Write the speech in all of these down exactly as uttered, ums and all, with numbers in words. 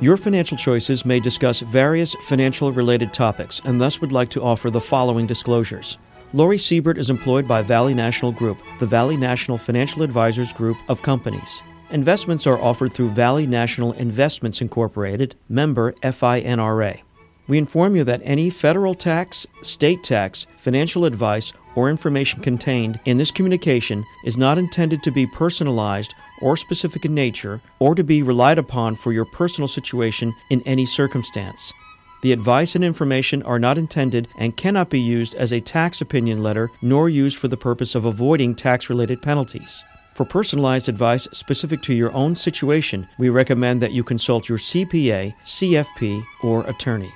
Your Financial Choices may discuss various financial-related topics and thus would like to offer the following disclosures. Lori Siebert is employed by Valley National Group, the Valley National Financial Advisors Group of companies. Investments are offered through Valley National Investments Incorporated, member F I N R A. We inform you that any federal tax, state tax, financial advice, or information contained in this communication is not intended to be personalized or specific in nature or to be relied upon for your personal situation in any circumstance. The advice and information are not intended and cannot be used as a tax opinion letter nor used for the purpose of avoiding tax-related penalties. For personalized advice specific to your own situation, we recommend that you consult your C P A, C F P, or attorney.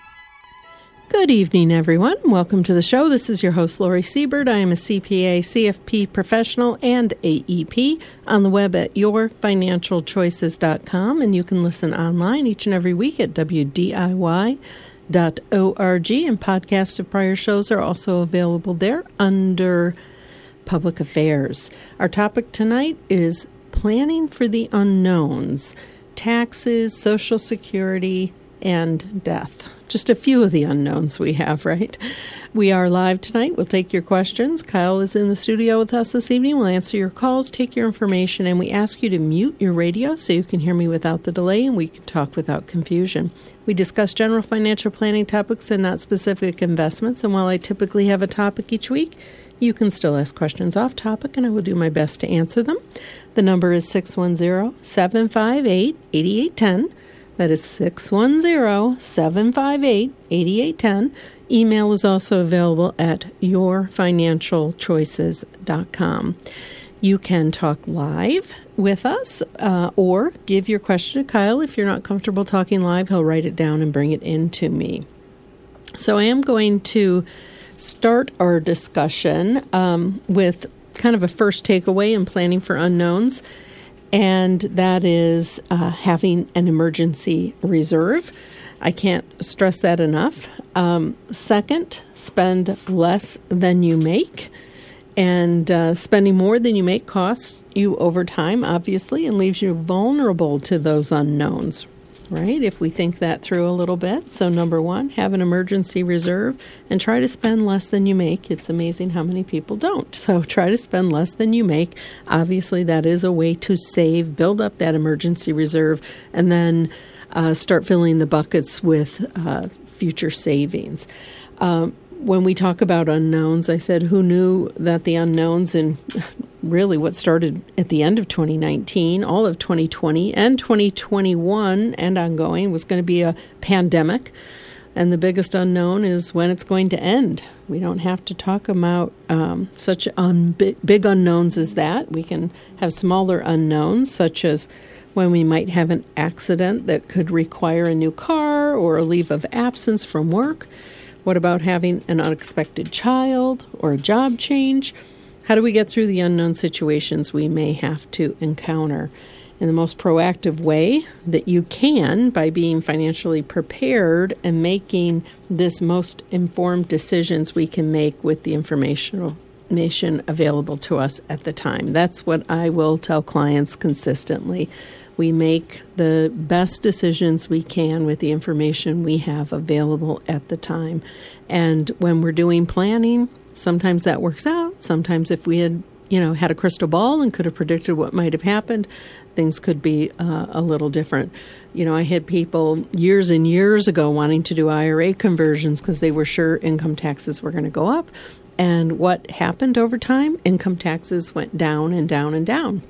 Good evening, everyone. Welcome to the show. This is your host, Lori Siebert. I am a C P A, C F P professional and A E P on the web at your financial choices dot com, and you can listen online each and every week at W D I Y dot org, and podcasts of prior shows are also available there under Public Affairs. Our topic tonight is planning for the unknowns, taxes, Social Security, and death. Just a few of the unknowns we have, right? We are live tonight. We'll take your questions. Kyle is in the studio with us this evening. We'll answer your calls, take your information, and we ask you to mute your radio so you can hear me without the delay and we can talk without confusion. We discuss general financial planning topics and not specific investments, and while I typically have a topic each week, you can still ask questions off topic, and I will do my best to answer them. The number is six one zero, seven five eight, eight eight one zero. That is six one zero, seven five eight, eight eight one zero. Email is also available at your financial choices dot com. You can talk live with us uh, or give your question to Kyle. If you're not comfortable talking live, he'll write it down and bring it in to me. So I am going to start our discussion um, with kind of a first takeaway in planning for unknowns. And that is uh, having an emergency reserve. I can't stress that enough. Um, second, spend less than you make. And uh, spending more than you make costs you over time, obviously, and leaves you vulnerable to those unknowns, right? If we think that through a little bit. So number one, have an emergency reserve and try to spend less than you make. It's amazing how many people don't. So try to spend less than you make. Obviously, that is a way to save, build up that emergency reserve, and then uh, start filling the buckets with uh, future savings. Um, when we talk about unknowns, I said, who knew that the unknowns in really what started at the end of twenty nineteen, all of twenty twenty and twenty twenty-one and ongoing was going to be a pandemic. And the biggest unknown is when it's going to end. We don't have to talk about um, such un- big unknowns as that. We can have smaller unknowns, such as when we might have an accident that could require a new car or a leave of absence from work. What about having an unexpected child or a job change? How do we get through the unknown situations we may have to encounter in the most proactive way that you can by being financially prepared and making this most informed decisions we can make with the information available to us at the time? That's what I will tell clients consistently. We make the best decisions we can with the information we have available at the time. And when we're doing planning, sometimes that works out. Sometimes if we had, you know, had a crystal ball and could have predicted what might have happened, things could be uh, a little different. You know, I had people years and years ago wanting to do I R A conversions because they were sure income taxes were going to go up. And what happened over time? Income taxes went down and down and down.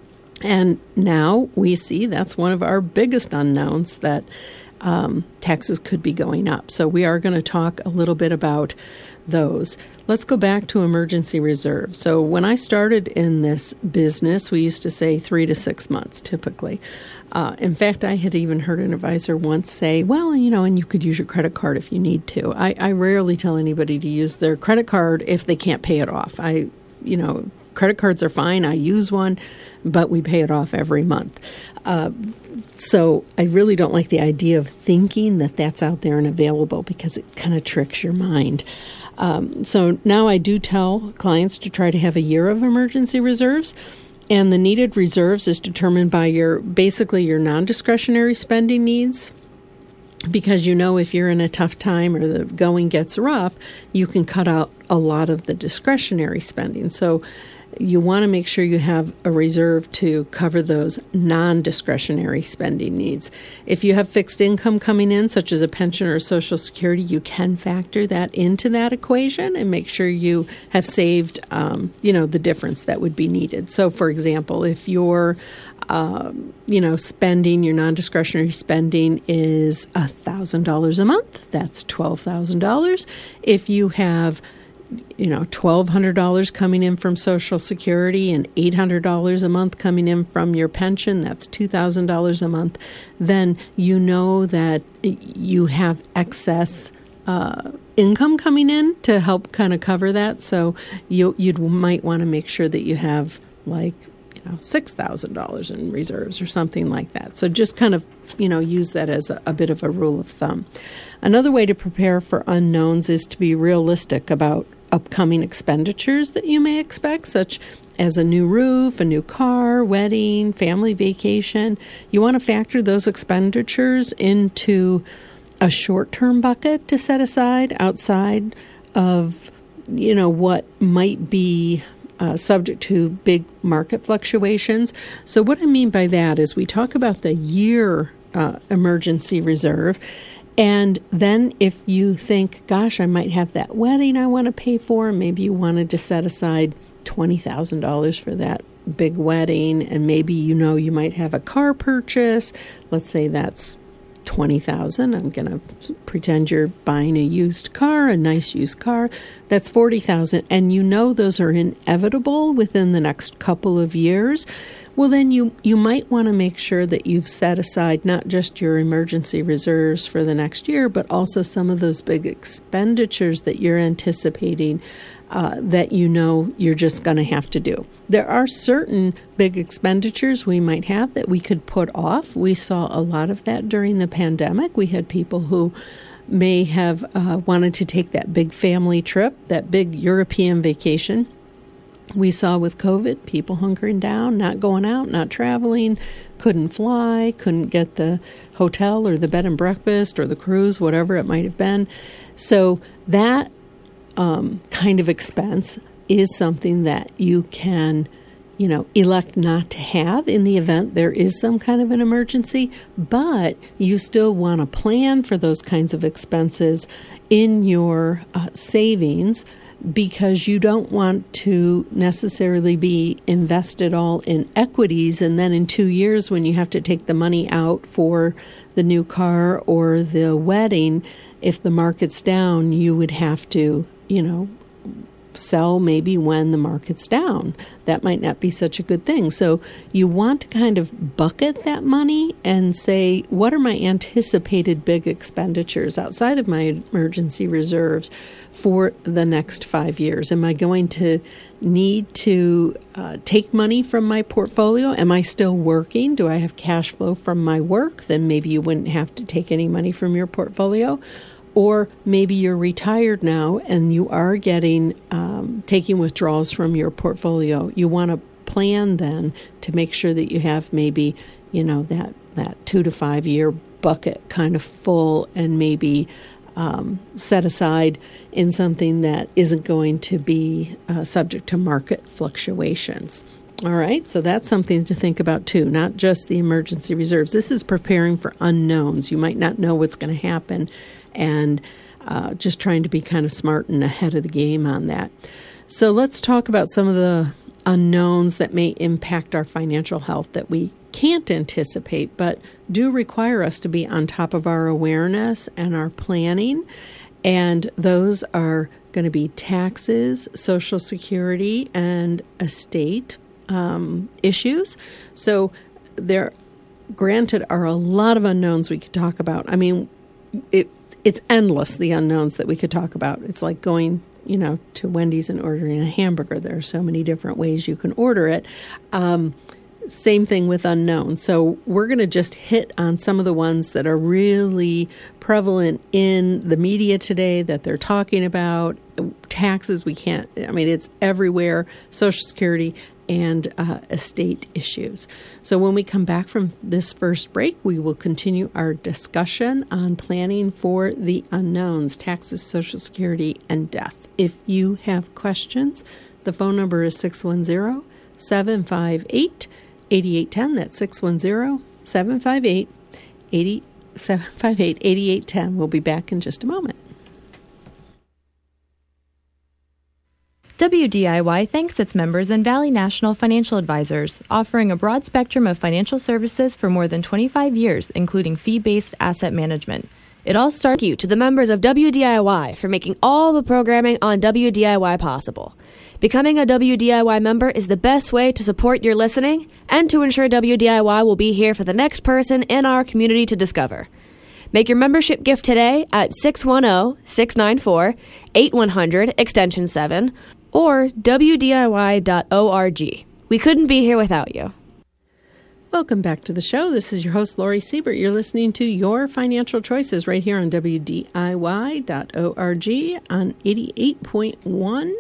And now we see that's one of our biggest unknowns, that um, taxes could be going up. So we are going to talk a little bit about those. Let's go back to emergency reserve. So when I started in this business, we used to say three to six months typically. Uh, in fact, I had even heard an advisor once say, well, you know, and you could use your credit card if you need to. I, I rarely tell anybody to use their credit card if they can't pay it off. I, you know, credit cards are fine. I use one, but we pay it off every month. Uh, so I really don't like the idea of thinking that that's out there and available because it kind of tricks your mind. Um, so now I do tell clients to try to have a year of emergency reserves, and the needed reserves is determined by your basically your non-discretionary spending needs, because you know if you're in a tough time or the going gets rough, you can cut out a lot of the discretionary spending. So you want to make sure you have a reserve to cover those non-discretionary spending needs. If you have fixed income coming in, such as a pension or Social Security, you can factor that into that equation and make sure you have saved, um, you know, the difference that would be needed. So, for example, if you're, um, you know, spending, your non-discretionary spending is one thousand dollars a month, that's twelve thousand dollars. If you have you know, twelve hundred dollars coming in from Social Security and eight hundred dollars a month coming in from your pension, that's two thousand dollars a month, then you know that you have excess uh, income coming in to help kind of cover that. So you you might want to make sure that you have like, you know, six thousand dollars in reserves or something like that. So just kind of, you know, use that as a, a bit of a rule of thumb. Another way to prepare for unknowns is to be realistic about upcoming expenditures that you may expect, such as a new roof, a new car, wedding, family vacation. You want to factor those expenditures into a short-term bucket to set aside outside of, you know, what might be uh, subject to big market fluctuations. So what I mean by that is we talk about the year uh, emergency reserve. And then if you think, gosh, I might have that wedding I want to pay for, maybe you wanted to set aside twenty thousand dollars for that big wedding, and maybe you know you might have a car purchase. Let's say that's twenty thousand dollars. I'm going to pretend you're buying a used car, a nice used car. That's forty thousand dollars, and you know those are inevitable within the next couple of years. Well, then you, you might want to make sure that you've set aside not just your emergency reserves for the next year, but also some of those big expenditures that you're anticipating uh, that you know you're just going to have to do. There are certain big expenditures we might have that we could put off. We saw a lot of that during the pandemic. We had people who may have uh, wanted to take that big family trip, that big European vacation. We saw with COVID, people hunkering down, not going out, not traveling, couldn't fly, couldn't get the hotel or the bed and breakfast or the cruise, whatever it might have been. So that um, kind of expense is something that you can, you know, elect not to have in the event there is some kind of an emergency, but you still want to plan for those kinds of expenses in your uh, savings, because you don't want to necessarily be invested all in equities, and then in two years when you have to take the money out for the new car or the wedding, if the market's down, you would have to, you know, sell maybe when the market's down. That might not be such a good thing. So you want to kind of bucket that money and say, what are my anticipated big expenditures outside of my emergency reserves for the next five years? Am I going to need to uh, take money from my portfolio? Am I still working? Do I have cash flow from my work? Then maybe you wouldn't have to take any money from your portfolio. Or maybe you're retired now and you are getting um, taking withdrawals from your portfolio. You want to plan then to make sure that you have maybe, you know, that, that two to five year bucket kind of full, and maybe um, set aside in something that isn't going to be uh, subject to market fluctuations. All right, so that's something to think about too, not just the emergency reserves. This is preparing for unknowns. You might not know what's going to happen, and uh, just trying to be kind of smart and ahead of the game on that. So let's talk about some of the unknowns that may impact our financial health that we can't anticipate, but do require us to be on top of our awareness and our planning. And those are going to be taxes, Social Security, and estate um, issues. So there, granted, are a lot of unknowns we could talk about. I mean, it it's endless, the unknowns that we could talk about. It's like going, you know, to Wendy's and ordering a hamburger. There are so many different ways you can order it. Um, same thing with unknown. So we're going to just hit on some of the ones that are really prevalent in the media today that they're talking about. taxes. We can't, I mean, it's everywhere, Social Security and uh, estate issues. So when we come back from this first break, we will continue our discussion on planning for the unknowns, taxes, Social Security, and death. If you have questions, the phone number is six one zero, seven five eight, eight eight one zero. That's six one zero, seven five eight, eight eight one zero. We'll be back in just a moment. W D I Y thanks its members and Valley National Financial Advisors, offering a broad spectrum of financial services for more than twenty-five years, including fee-based asset management. It all starts you to the members of W D I Y for making all the programming on W D I Y possible. Becoming a W D I Y member is the best way to support your listening and to ensure W D I Y will be here for the next person in our community to discover. Make your membership gift today at six one zero, six nine four, eight one zero zero, extension seven, or W D I Y dot org. We couldn't be here without you. Welcome back to the show. This is your host, Lori Siebert. You're listening to Your Financial Choices right here on W D I Y dot org on eighty-eight point one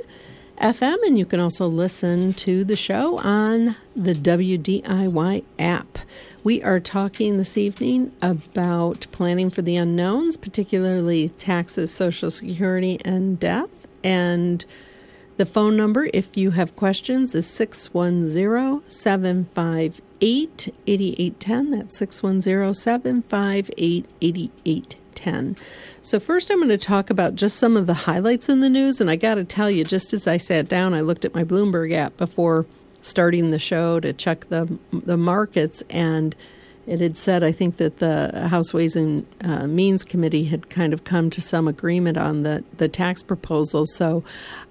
F M, and you can also listen to the show on the W D I Y app. We are talking this evening about planning for the unknowns, particularly taxes, Social Security, and death. And the phone number, if you have questions, is six one zero, seven five eight, eight eight one zero. That's six one zero, seven five eight, eight eight one zero. So first I'm going to talk about just some of the highlights in the news. And I got to tell you, just as I sat down, I looked at my Bloomberg app before starting the show to check the the markets, and it had said, I think, that the House Ways and uh, Means Committee had kind of come to some agreement on the, the tax proposal. So,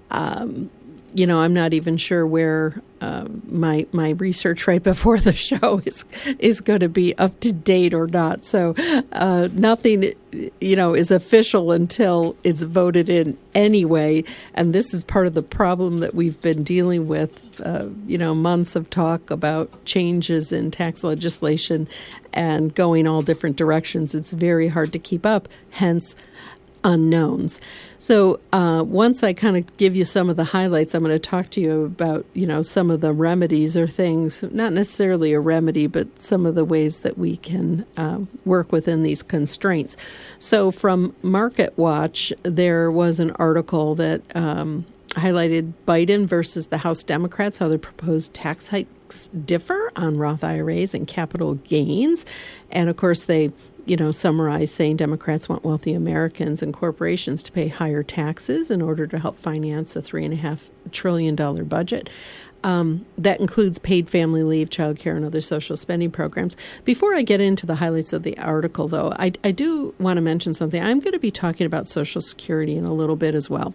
um, you know, I'm not even sure where uh, my my research right before the show is is going to be up to date or not. So uh, nothing, you know, is official until it's voted in anyway. And this is part of the problem that we've been dealing with, uh, you know, months of talk about changes in tax legislation and going all different directions. It's very hard to keep up, hence unknowns. So uh, once I kind of give you some of the highlights, I'm going to talk to you about, you know, some of the remedies or things, not necessarily a remedy, but some of the ways that we can uh, work within these constraints. So from Market Watch, there was an article that um, highlighted Biden versus the House Democrats, how their proposed tax hikes differ on Roth I R As and capital gains. And of course, they you know, summarize saying Democrats want wealthy Americans and corporations to pay higher taxes in order to help finance a three and a half trillion dollar budget. Um, that includes paid family leave, child care, and other social spending programs. Before I get into the highlights of the article, though, I, I do want to mention something. I'm going to be talking about Social Security in a little bit as well.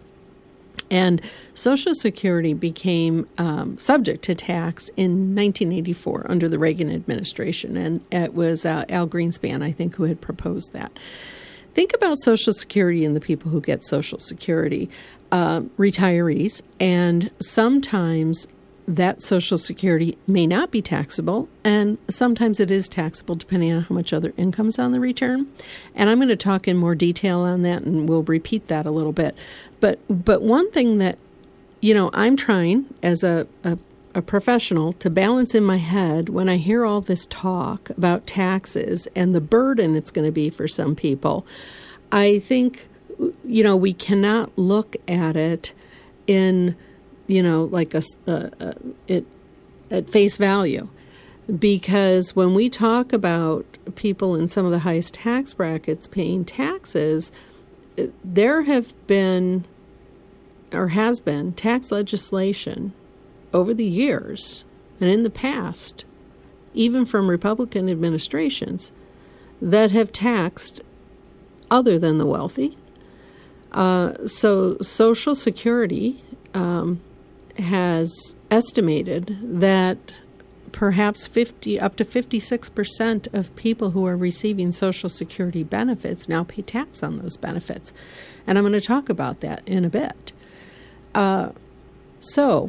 And Social Security became um, subject to tax in nineteen eighty-four under the Reagan administration. And it was uh, Al Greenspan, I think, who had proposed that. Think about Social Security and the people who get Social Security, uh, retirees, and sometimes that Social Security may not be taxable, and sometimes it is taxable depending on how much other income is on the return. And I'm going to talk in more detail on that, and we'll repeat that a little bit. But but one thing that, you know, I'm trying as a, a, a professional to balance in my head when I hear all this talk about taxes and the burden it's going to be for some people, I think, you know, we cannot look at it in you know, like a, a, a it at face value, because when we talk about people in some of the highest tax brackets paying taxes, there have been or has been tax legislation over the years and in the past, even from Republican administrations, that have taxed other than the wealthy. Uh, so Social Security um, has estimated that perhaps fifty up to fifty-six percent of people who are receiving Social Security benefits now pay tax on those benefits. And I'm going to talk about that in a bit. Uh, so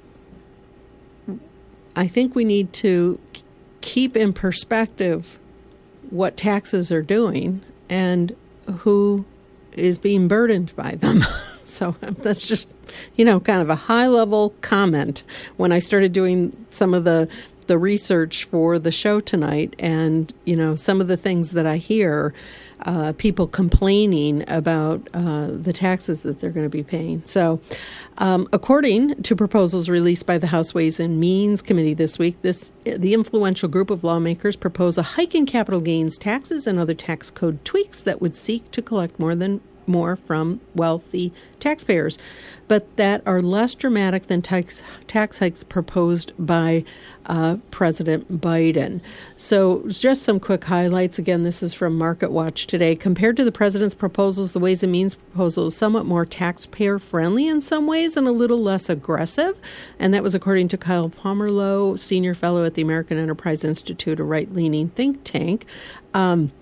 I think we need to keep in perspective what taxes are doing and who is being burdened by them. So that's just, you know, kind of a high-level comment when I started doing some of the the research for the show tonight, and, you know, some of the things that I hear, uh, people complaining about uh, the taxes that they're going to be paying. So um, according to proposals released by the House Ways and Means Committee this week, this the influential group of lawmakers propose a hike in capital gains taxes and other tax code tweaks that would seek to collect more than more from wealthy taxpayers, but that are less dramatic than tax tax hikes proposed by uh, President Biden. So just some quick highlights. Again, this is from MarketWatch today. Compared to the president's proposals, the Ways and Means proposal is somewhat more taxpayer-friendly in some ways and a little less aggressive. And that was according to Kyle Pomerleau, senior fellow at the American Enterprise Institute, a right-leaning think tank. Um,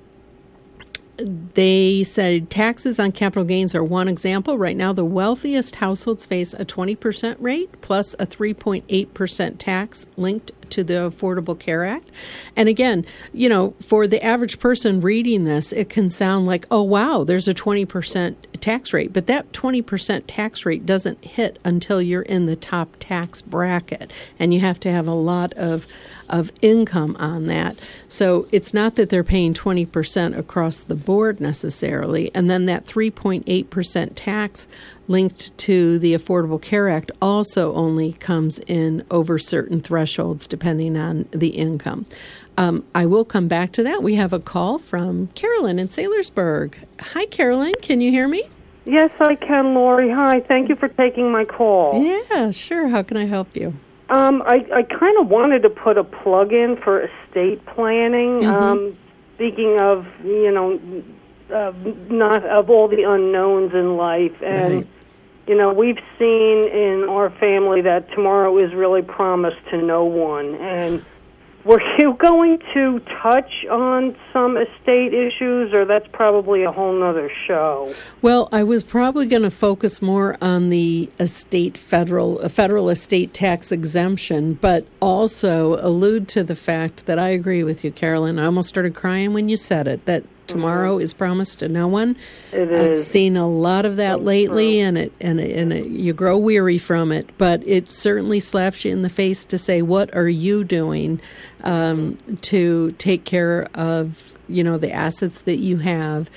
They said taxes on capital gains are one example. Right now, the wealthiest households face a twenty percent rate plus a three point eight percent tax linked to the Affordable Care Act. And again, you know, for the average person reading this, it can sound like, oh, wow, there's a twenty percent tax rate. But that twenty percent tax rate doesn't hit until you're in the top tax bracket. And you have to have a lot of of income on that. So it's not that they're paying twenty percent across the board necessarily. And then that three point eight percent tax linked to the Affordable Care Act also only comes in over certain thresholds depending on the income. Um, I will come back to that. We have a call from Carolyn in Saylorsburg. Hi, Carolyn. Can you hear me? Yes, I can, Lori. Hi. Thank you for taking my call. Yeah, sure. How can I help you? Um, I, I kind of wanted to put a plug in for estate planning. Mm-hmm. Um, speaking of, you know, uh, not of all the unknowns in life. And, Right. you know, we've seen in our family that tomorrow is really promised to no one. And were you going to touch on some estate issues, or that's probably a whole nother show? Well, I was probably going to focus more on the estate federal uh, federal estate tax exemption, but also allude to the fact that I agree with you, Carolyn. I almost started crying when you said it, that tomorrow mm-hmm. is promised to no one. It I've is. seen a lot of that So lately, true. and it and it, and it, you grow weary from it. But it certainly slaps you in the face to say, "What are you doing um, to take care of you know the assets that you have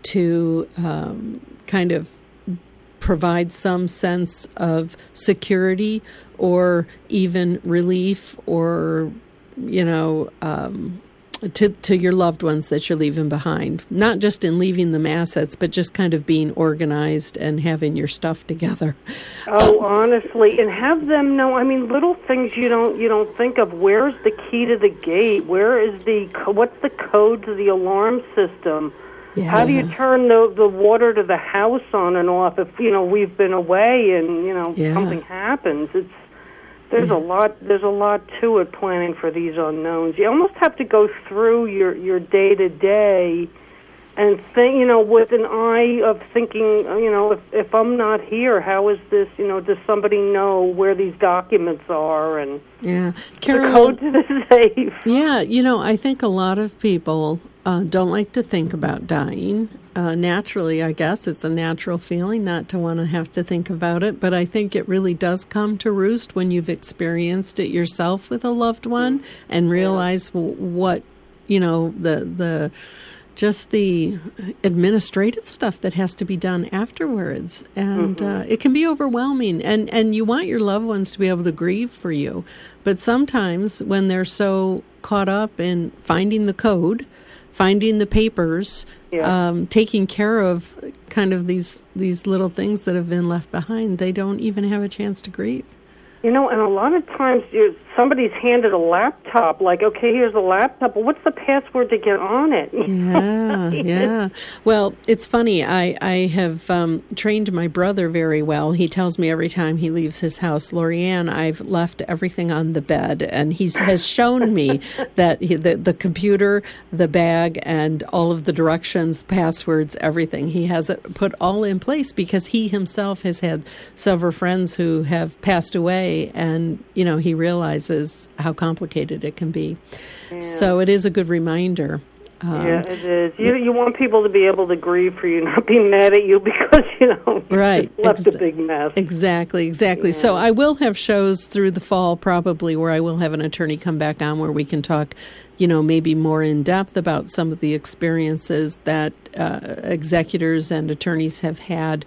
to um, kind of provide some sense of security or even relief or you know." Um, To, to your loved ones that you're leaving behind, not just in leaving them assets, but just kind of being organized and having your stuff together. Oh, Um, honestly, and have them know. I mean, little things you don't you don't think of. Where's the key to the gate? Where is the co- what's the code to the alarm system? yeah. How do you turn the the water to the house on and off if you know we've been away and you know Yeah. something happens? It's There's a lot. There's a lot to it. Planning for these unknowns. You almost have to go through your your day to day, and think. You know, with an eye of thinking. You know, if if I'm not here, how is this? You know, does somebody know where these documents are and Yeah, the Carolyn, code to the safe? Yeah, you know, I think a lot of people uh, don't like to think about dying. Uh, naturally, I guess it's a natural feeling not to want to have to think about it, but I think it really does come to roost when you've experienced it yourself with a loved one and realize w- what, you know, the the just the administrative stuff that has to be done afterwards. And Mm-hmm. uh, it can be overwhelming. And, and you want your loved ones to be able to grieve for you. But sometimes when they're so caught up in finding the code, finding the papers, Yeah. um, taking care of kind of these these little things that have been left behind, they don't even have a chance to grieve. You know, and a lot of times you, somebody's handed a laptop, like, okay, here's a laptop, but what's the password to get on it? Yeah, yeah. Well, it's funny. I, I have um, trained my brother very well. He tells me every time he leaves his house, Lorianne, I've left everything on the bed. And he has shown me that he, the, the computer, the bag, and all of the directions, passwords, everything, he has it put all in place because he himself has had several friends who have passed away. And, you know, he realizes how complicated it can be. Yeah. So it is a good reminder. Um, yeah, it is. You you want people to be able to grieve for you, not be mad at you because, you know, right. you left Ex- a big mess. Exactly, exactly. Yeah. So I will have shows through the fall probably where I will have an attorney come back on where we can talk, you know, maybe more in depth about some of the experiences that uh, executors and attorneys have had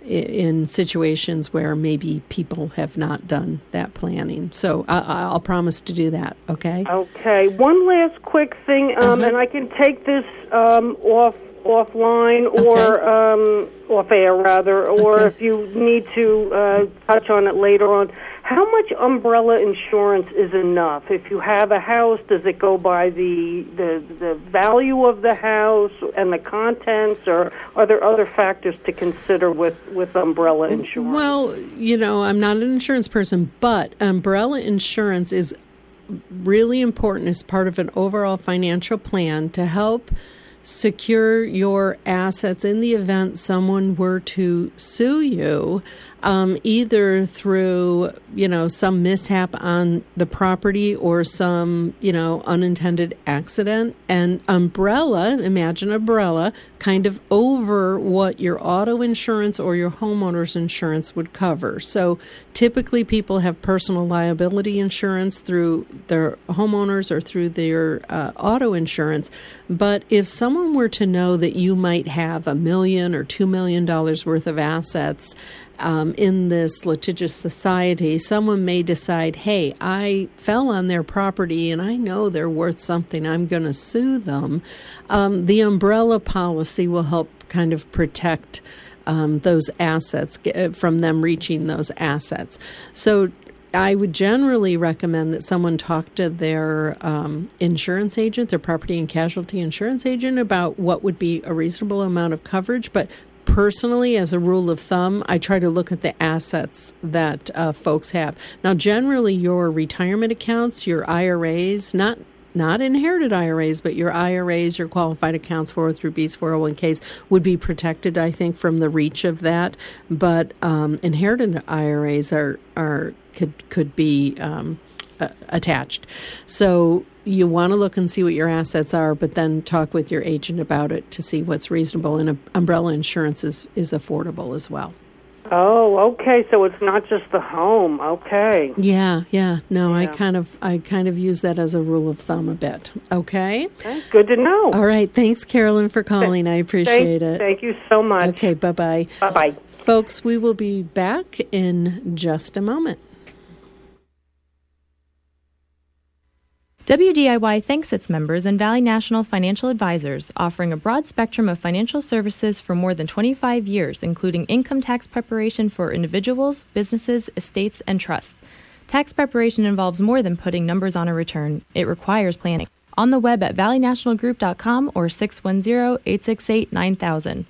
in situations where maybe people have not done that planning. So I, I'll promise to do that, okay? Okay. One last quick thing, um, Uh-huh. and I can take this um, off offline or Okay. um, off air, rather, or Okay. if you need to uh, touch on it later on. How much umbrella insurance is enough? If you have a house, does it go by the, the the value of the house and the contents, or are there other factors to consider with, with umbrella insurance? Well, you know, I'm not an insurance person, but umbrella insurance is really important as part of an overall financial plan to help secure your assets in the event someone were to sue you, um, either through, you know, some mishap on the property or some, you know, unintended accident. And umbrella, imagine umbrella, kind of over what your auto insurance or your homeowner's insurance would cover. So typically people have personal liability insurance through their homeowners or through their uh, auto insurance. But if someone were to know that you might have a million or two million dollars worth of assets um, in this litigious society, someone may decide, hey, I fell on their property and I know they're worth something, I'm going to sue them. Um, the umbrella policy will help kind of protect um, those assets from them reaching those assets. So I would generally recommend that someone talk to their um, insurance agent, their property and casualty insurance agent, about what would be a reasonable amount of coverage. But personally, as a rule of thumb, I try to look at the assets that uh, folks have. Now, generally, your retirement accounts, your I R As, not not inherited I R As, but your I R As, your qualified accounts, four oh three B's, four oh one K's, would be protected, I think, from the reach of that. But um, inherited I R As are are could could be um, uh, attached. So you want to look and see what your assets are, but then talk with your agent about it to see what's reasonable. And uh, umbrella insurance is, is affordable as well. Oh, okay. So it's not just the home. Okay. Yeah, yeah. No, Yeah. I kind of I kind of use that as a rule of thumb a bit. Okay. Okay. Good to know. All right. Thanks, Carolyn, for calling. I appreciate thank, it. Thank you so much. Okay. Bye bye. Bye bye. Folks, we will be back in just a moment. W D I Y thanks its members and Valley National Financial Advisors, offering a broad spectrum of financial services for more than twenty-five years, including income tax preparation for individuals, businesses, estates, and trusts. Tax preparation involves more than putting numbers on a return. It requires planning. On the web at valley national group dot com or six one zero, eight six eight, nine thousand.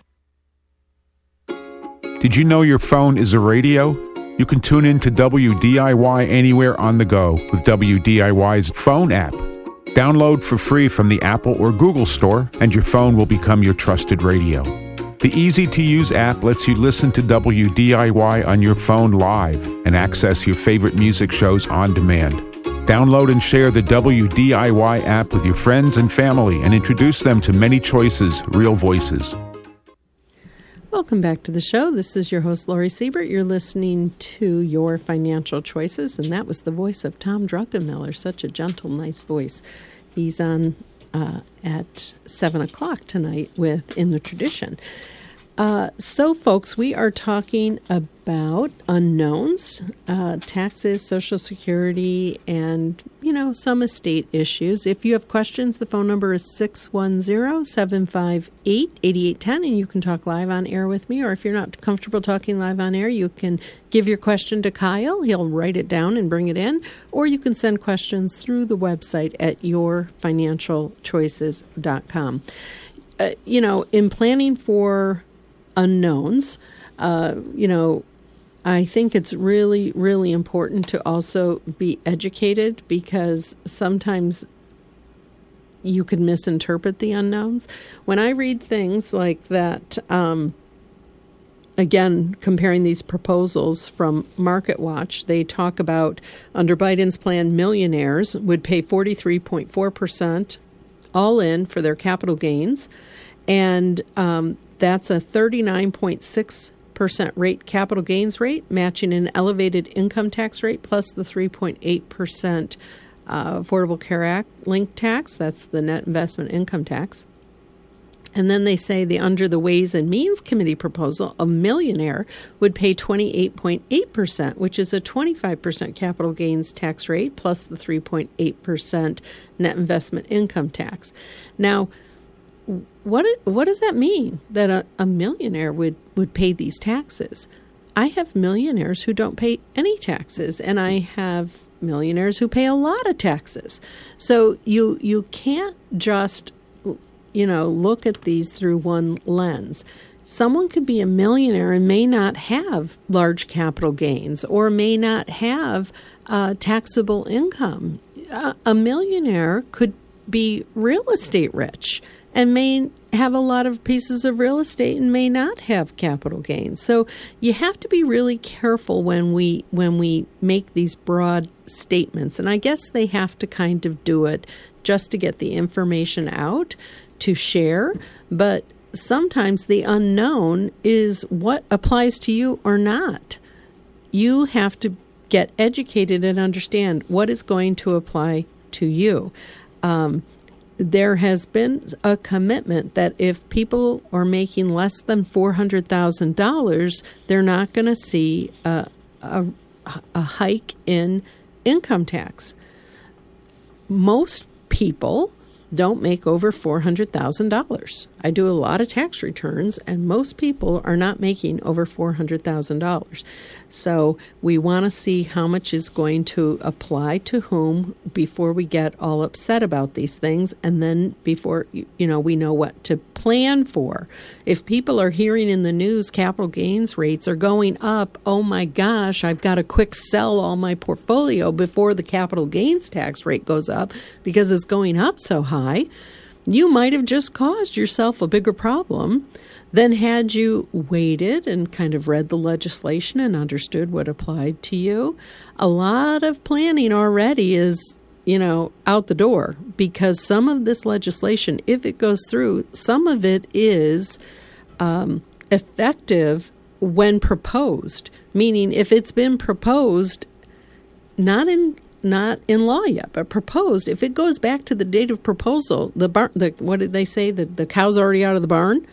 Did you know your phone is a radio? You can tune in to W D I Y anywhere on the go with W D I Y's phone app. Download for free from the Apple or Google Store, and your phone will become your trusted radio. The easy-to-use app lets you listen to W D I Y on your phone live and access your favorite music shows on demand. Download and share the W D I Y app with your friends and family and introduce them to many choices, real voices. Welcome back to the show. This is your host, Lori Siebert. You're listening to Your Financial Choices, and that was the voice of Tom Druckenmiller. Such a gentle, nice voice. He's on uh, at seven o'clock tonight with In the Tradition. Uh, so, folks, we are talking about unknowns, uh, taxes, Social Security, and, you know, some estate issues. If you have questions, the phone number is six one zero, seven five eight, eight eight one zero, and you can talk live on air with me. Or if you're not comfortable talking live on air, you can give your question to Kyle. He'll write it down and bring it in. Or you can send questions through the website at your financial choices dot com. Uh, you know, in planning for unknowns, uh, you know, I think it's really, really important to also be educated, because sometimes you could misinterpret the unknowns. When I read things like that, um, again, comparing these proposals from MarketWatch, they talk about under Biden's plan, millionaires would pay forty-three point four percent all in for their capital gains. And um, that's a thirty-nine point six percent rate capital gains rate, matching an elevated income tax rate plus the three point eight percent uh, Affordable Care Act linked tax. That's the net investment income tax. And then they say the under the Ways and Means Committee proposal, a millionaire would pay twenty-eight point eight percent, which is a twenty-five percent capital gains tax rate plus the three point eight percent net investment income tax. Now, what what does that mean that a, a millionaire would, would pay these taxes? I have millionaires who don't pay any taxes, and I have millionaires who pay a lot of taxes. So you you can't just you know, look at these through one lens. Someone could be a millionaire and may not have large capital gains or may not have uh, taxable income. Uh, a millionaire could be real estate rich and may have a lot of pieces of real estate and may not have capital gains. So you have to be really careful when we when we make these broad statements. And I guess they have to kind of do it just to get the information out to share, but sometimes the unknown is what applies to you or not. You have to get educated and understand what is going to apply to you. Um, there has been a commitment that if people are making less than four hundred thousand dollars, they're not going to see a, a, a hike in income tax. Most people don't make over four hundred thousand dollars. I do a lot of tax returns, and most people are not making over four hundred thousand dollars. So we want to see how much is going to apply to whom before we get all upset about these things, and then before you know we know what to plan for. If people are hearing in the news capital gains rates are going up, oh my gosh, I've got to quick sell all my portfolio before the capital gains tax rate goes up because it's going up so high, you might have just caused yourself a bigger problem than had you waited and kind of read the legislation and understood what applied to you. A lot of planning already is, you know, out the door because some of this legislation, if it goes through, some of it is um, effective when proposed, meaning if it's been proposed, not in not in law yet, but proposed, if it goes back to the date of proposal, the barn, the, what did they say? The, the cow's already out of the barn.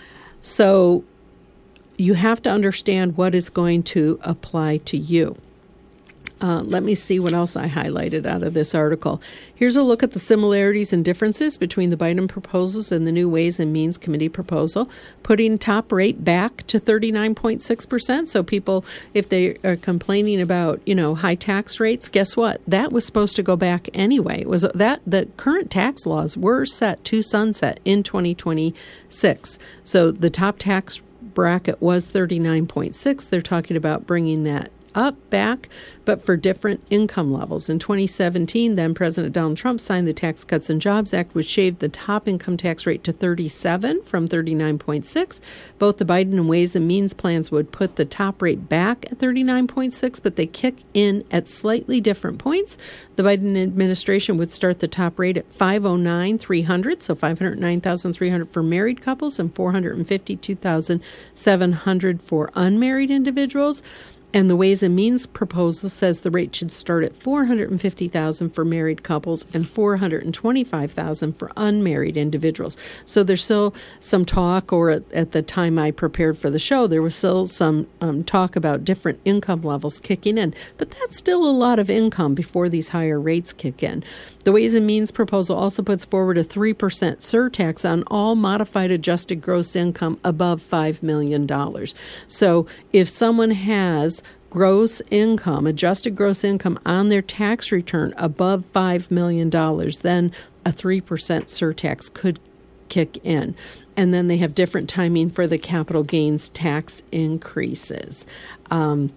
So you have to understand what is going to apply to you. Uh, let me see what else I highlighted out of this article. Here's a look at the similarities and differences between the Biden proposals and the new Ways and Means Committee proposal, putting top rate back to thirty-nine point six percent. So people, if they are complaining about, you know, high tax rates, guess what? That was supposed to go back anyway. It was that the current tax laws were set to sunset in twenty twenty-six. So the top tax bracket was thirty-nine point six. They're talking about bringing that up, back, but for different income levels. In twenty seventeen, then President Donald Trump signed the Tax Cuts and Jobs Act, which shaved the top income tax rate to thirty-seven from thirty-nine point six. Both the Biden and Ways and Means plans would put the top rate back at thirty-nine point six, but they kick in at slightly different points. The Biden administration would start the top rate at five hundred nine thousand three hundred, so five hundred nine thousand three hundred for married couples and four hundred fifty-two thousand seven hundred for unmarried individuals. And the Ways and Means proposal says the rate should start at four hundred fifty thousand dollars for married couples and four hundred twenty-five thousand dollars for unmarried individuals. So there's still some talk, or at, at the time I prepared for the show, there was still some um, talk about different income levels kicking in. But that's still a lot of income before these higher rates kick in. The Ways and Means proposal also puts forward a three percent surtax on all modified adjusted gross income above five million dollars. So if someone has gross income, adjusted gross income on their tax return above five million dollars, then a three percent surtax could kick in. And then they have different timing for the capital gains tax increases. Um,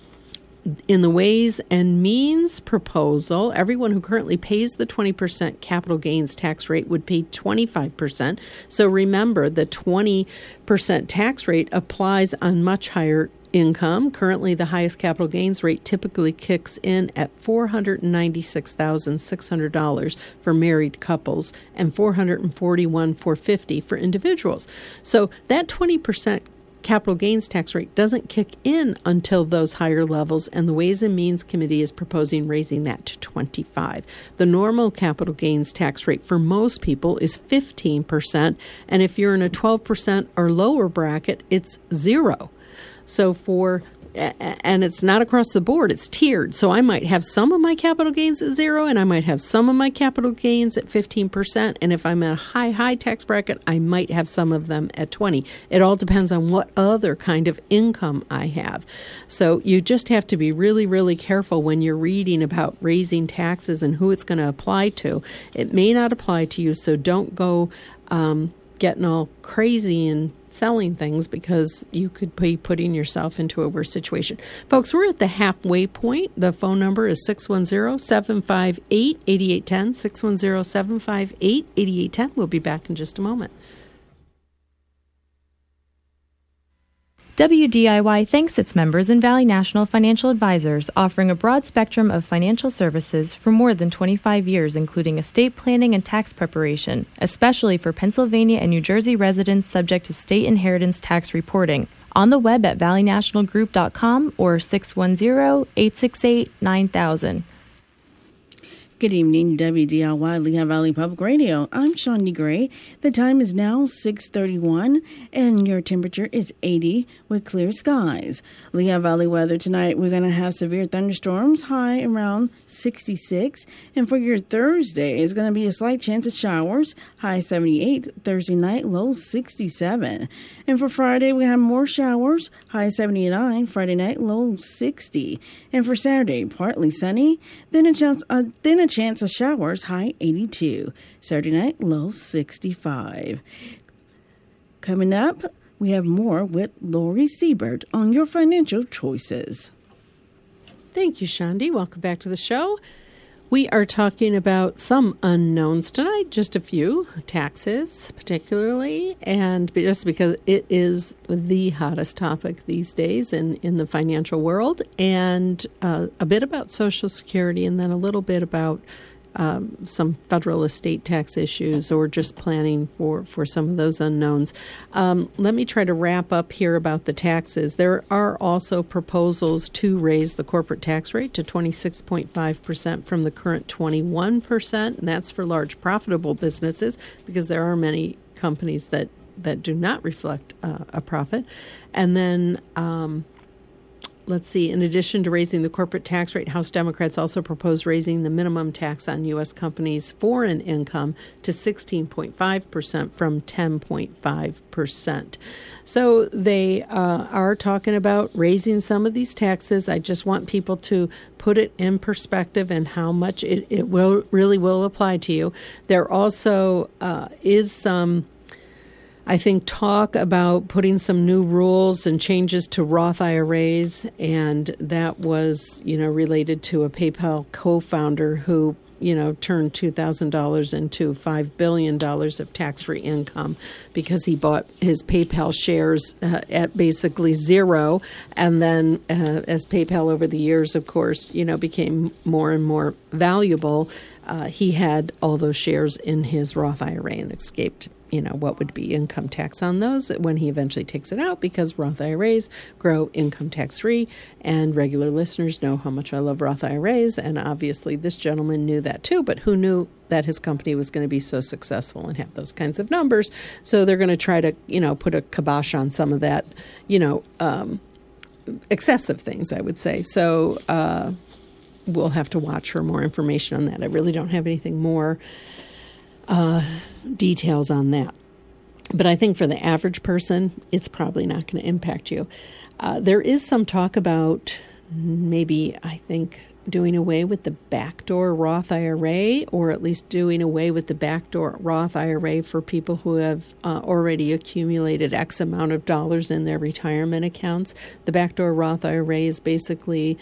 in the Ways and Means proposal, everyone who currently pays the twenty percent capital gains tax rate would pay twenty-five percent. So remember, the twenty percent tax rate applies on much higher income. Currently, the highest capital gains rate typically kicks in at four hundred ninety-six thousand six hundred dollars for married couples and four hundred forty-one thousand four hundred fifty dollars for individuals. So that twenty percent capital gains tax rate doesn't kick in until those higher levels, and the Ways and Means Committee is proposing raising that to twenty-five. The normal capital gains tax rate for most people is fifteen percent, and if you're in a twelve percent or lower bracket, it's zero. So for and it's not across the board, it's tiered. So I might have some of my capital gains at zero, and I might have some of my capital gains at fifteen percent. And if I'm in a high, high tax bracket, I might have some of them at twenty. It all depends on what other kind of income I have. So you just have to be really, really careful when you're reading about raising taxes and who it's going to apply to. It may not apply to you, so don't go um, getting all crazy and selling things, because you could be putting yourself into a worse situation. Folks, we're at the halfway point. The phone number is six one zero, seven five eight, eight eight one zero, six one zero, seven five eight, eight eight one zero. We'll be back in just a moment. W D I Y thanks its members and Valley National Financial Advisors, offering a broad spectrum of financial services for more than twenty-five years, including estate planning and tax preparation, especially for Pennsylvania and New Jersey residents subject to state inheritance tax reporting. On the web at valley national group dot com or six one zero, eight six eight, nine thousand. Good evening, W D I Y Lehigh Valley Public Radio. I'm Shandi Gray. The time is now six thirty-one, and your temperature is eighty with clear skies. Lehigh Valley weather tonight, we're going to have severe thunderstorms, high around sixty-six. And for your Thursday, it's going to be a slight chance of showers, high seventy-eight. Thursday night, low sixty-seven. And for Friday, we have more showers, high seventy-nine. Friday night, low sixty. And for Saturday, partly sunny, then a chance, uh, then a chance of showers, high eighty-two. Saturday night, low sixty-five. Coming up, we have more with Lori Siebert on your financial choices. Thank you, Shandi. Welcome back to the show. We are talking about some unknowns tonight, just a few, taxes particularly, and just because it is the hottest topic these days in, in the financial world, and uh, a bit about Social Security, and then a little bit about um, some federal estate tax issues, or just planning for, for some of those unknowns. Um, let me try to wrap up here about the taxes. There are also proposals to raise the corporate tax rate to twenty-six point five percent from the current twenty-one percent, and that's for large profitable businesses, because there are many companies that, that do not reflect uh, a profit. And then um, let's see, in addition to raising the corporate tax rate, House Democrats also propose raising the minimum tax on U S companies' foreign income to sixteen point five percent from ten point five percent. So they uh, are talking about raising some of these taxes. I just want people to put it in perspective and how much it, it will really will apply to you. There also uh, is some, I think, talk about putting some new rules and changes to Roth I R As, and that was, you know, related to a PayPal co-founder who, you know, turned two thousand dollars into five billion dollars of tax-free income because he bought his PayPal shares uh, at basically zero. And then uh, as PayPal over the years, of course, you know, became more and more valuable, uh, he had all those shares in his Roth I R A and escaped, you know, what would be income tax on those when he eventually takes it out, because Roth I R As grow income tax free, and regular listeners know how much I love Roth I R As, and obviously this gentleman knew that too, but who knew that his company was going to be so successful and have those kinds of numbers? So they're going to try to, you know, put a kibosh on some of that, you know, um, excessive things, I would say. So uh, we'll have to watch for more information on that. I really don't have anything more Uh, details on that. But I think for the average person, it's probably not going to impact you. Uh, there is some talk about maybe, I think, doing away with the backdoor Roth I R A, or at least doing away with the backdoor Roth I R A for people who have uh, already accumulated X amount of dollars in their retirement accounts. The backdoor Roth I R A is basically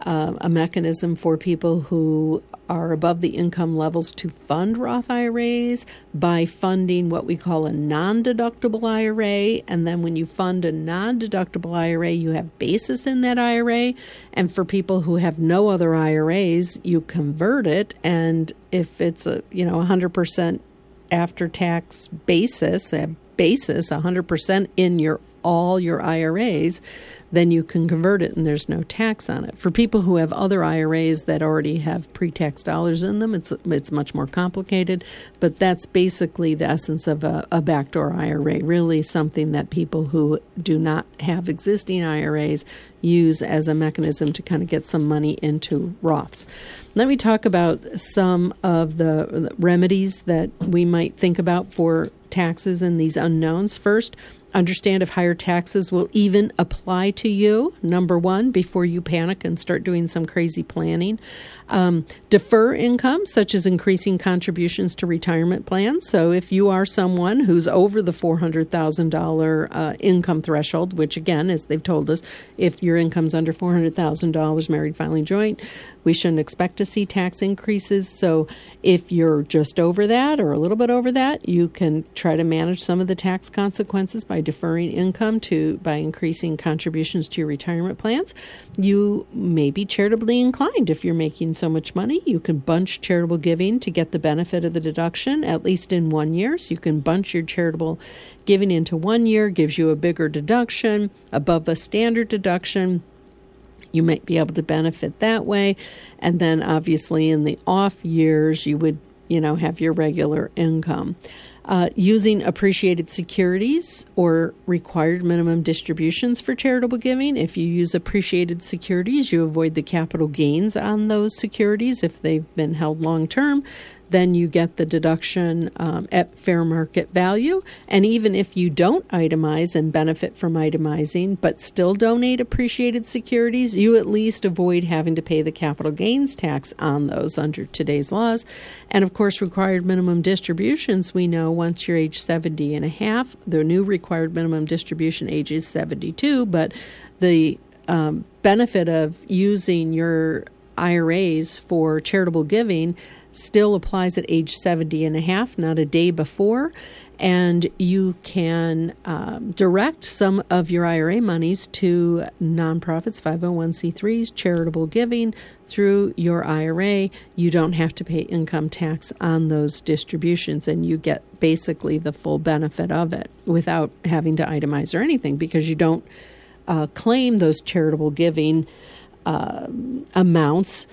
uh, a mechanism for people who are above the income levels to fund Roth I R As by funding what we call a non-deductible I R A. And then when you fund a non-deductible I R A, you have basis in that I R A. And for people who have no other I R As, you convert it. And if it's a, you know, one hundred percent after-tax basis, a basis, one hundred percent in your all your I R As, then you can convert it and there's no tax on it. For people who have other I R As that already have pre-tax dollars in them, it's it's much more complicated, but that's basically the essence of a, a backdoor I R A, really something that people who do not have existing I R As use as a mechanism to kind of get some money into Roths. Let me talk about some of the, the remedies that we might think about for taxes and these unknowns. First, understand if higher taxes will even apply to you, number one, before you panic and start doing some crazy planning. Um, defer income, such as increasing contributions to retirement plans. So if you are someone who's over the four hundred thousand dollars uh, income threshold, which again, as they've told us, if your income's under four hundred thousand dollars married filing joint, we shouldn't expect to see tax increases. So if you're just over that or a little bit over that, you can try to manage some of the tax consequences by deferring income to by increasing contributions to your retirement plans. You may be charitably inclined if you're making so much money. You can bunch charitable giving to get the benefit of the deduction, at least in one year. So you can bunch your charitable giving into one year, gives you a bigger deduction above a standard deduction. You might be able to benefit that way. And then obviously in the off years, you would, you know, have your regular income. Uh, using appreciated securities or required minimum distributions for charitable giving. If you use appreciated securities, you avoid the capital gains on those securities. If they've been held long term, then you get the deduction um, at fair market value. And even if you don't itemize and benefit from itemizing, but still donate appreciated securities, you at least avoid having to pay the capital gains tax on those under today's laws. And of course, required minimum distributions, we know once you're age seventy and a half, the new required minimum distribution age is seventy-two, but the um, benefit of using your I R As for charitable giving still applies at age seventy and a half, not a day before. And you can um, direct some of your I R A monies to nonprofits, five oh one c threes, charitable giving through your I R A. You don't have to pay income tax on those distributions, and you get basically the full benefit of it without having to itemize or anything, because you don't uh, claim those charitable giving uh, amounts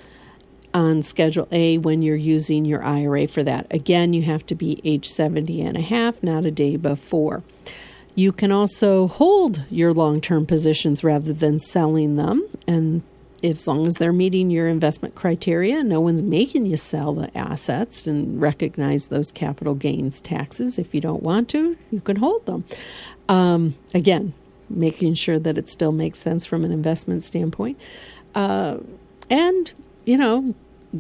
on Schedule A when you're using your I R A for that. Again, you have to be age seventy and a half, not a day before. You can also hold your long-term positions rather than selling them. And if, as long as they're meeting your investment criteria, no one's making you sell the assets and recognize those capital gains taxes. If you don't want to, you can hold them. Um, again, making sure that it still makes sense from an investment standpoint. Uh, and You know,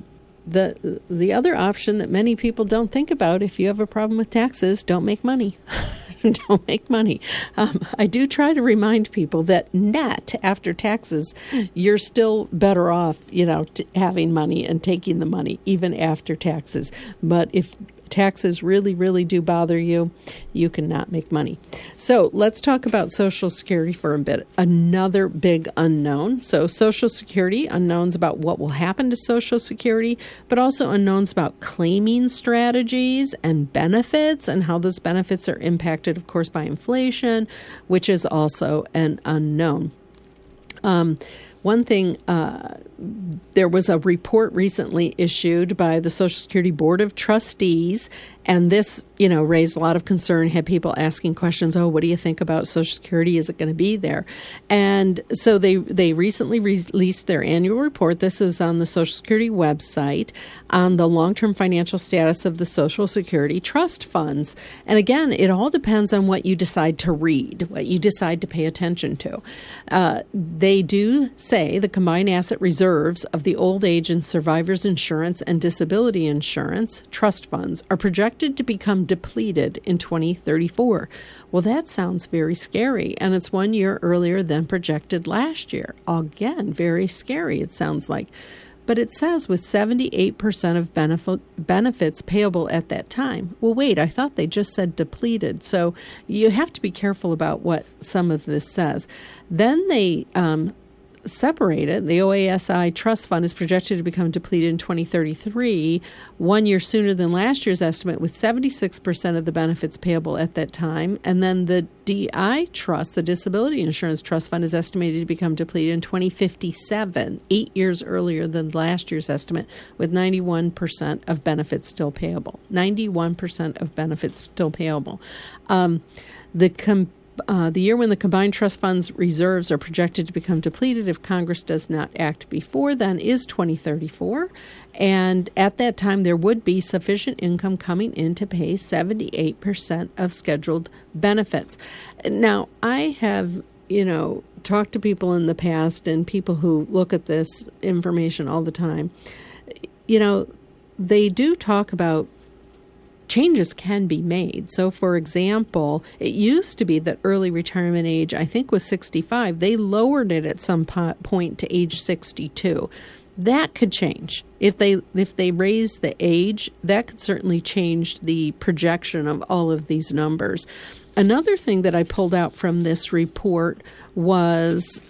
the the other option that many people don't think about, if you have a problem with taxes, don't make money. Don't make money. Um, I do try to remind people that net after taxes, you're still better off, you know, t- having money and taking the money even after taxes. But if taxes really, really do bother you, you cannot make money. So let's talk about Social Security for a bit. Another big unknown. So Social Security, unknowns about what will happen to Social Security, but also unknowns about claiming strategies and benefits and how those benefits are impacted, of course, by inflation, which is also an unknown. Um, One thing, uh, there was a report recently issued by the Social Security Board of Trustees, and this, you know, raised a lot of concern, had people asking questions, oh, what do you think about Social Security? Is it going to be there? And so they, they recently released their annual report. This is on the Social Security website on the long-term financial status of the Social Security trust funds. And again, it all depends on what you decide to read, what you decide to pay attention to. Uh, they do say the combined asset reserves of the old age and survivors insurance and disability insurance trust funds are projected to become depleted in twenty thirty-four. Well, that sounds very scary, and it's one year earlier than projected last year. Again, very scary, it sounds like. But it says with seventy-eight percent of benefit, benefits payable at that time. Well, wait, I thought they just said depleted. So you have to be careful about what some of this says. Then they um, separate it. The O A S I trust fund is projected to become depleted in twenty thirty-three, one year sooner than last year's estimate, with seventy-six percent of the benefits payable at that time. And then the D I trust, the Disability Insurance Trust Fund, is estimated to become depleted in twenty fifty-seven, eight years earlier than last year's estimate, with ninety-one percent of benefits still payable. ninety-one percent of benefits still payable. Um, the com- Uh, the year when the combined trust funds reserves are projected to become depleted if Congress does not act before then is twenty thirty-four. And at that time, there would be sufficient income coming in to pay seventy-eight percent of scheduled benefits. Now, I have, you know, talked to people in the past and people who look at this information all the time. You know, they do talk about changes can be made. So, for example, it used to be that early retirement age, I think, was sixty-five. They lowered it at some po- point to age sixty-two. That could change. If they if they raise the age, that could certainly change the projection of all of these numbers. Another thing that I pulled out from this report was